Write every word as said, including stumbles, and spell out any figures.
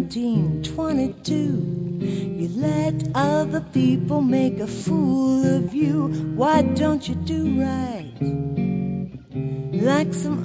nineteen twenty-two. You let other people make a fool of you. Why don't you do right like some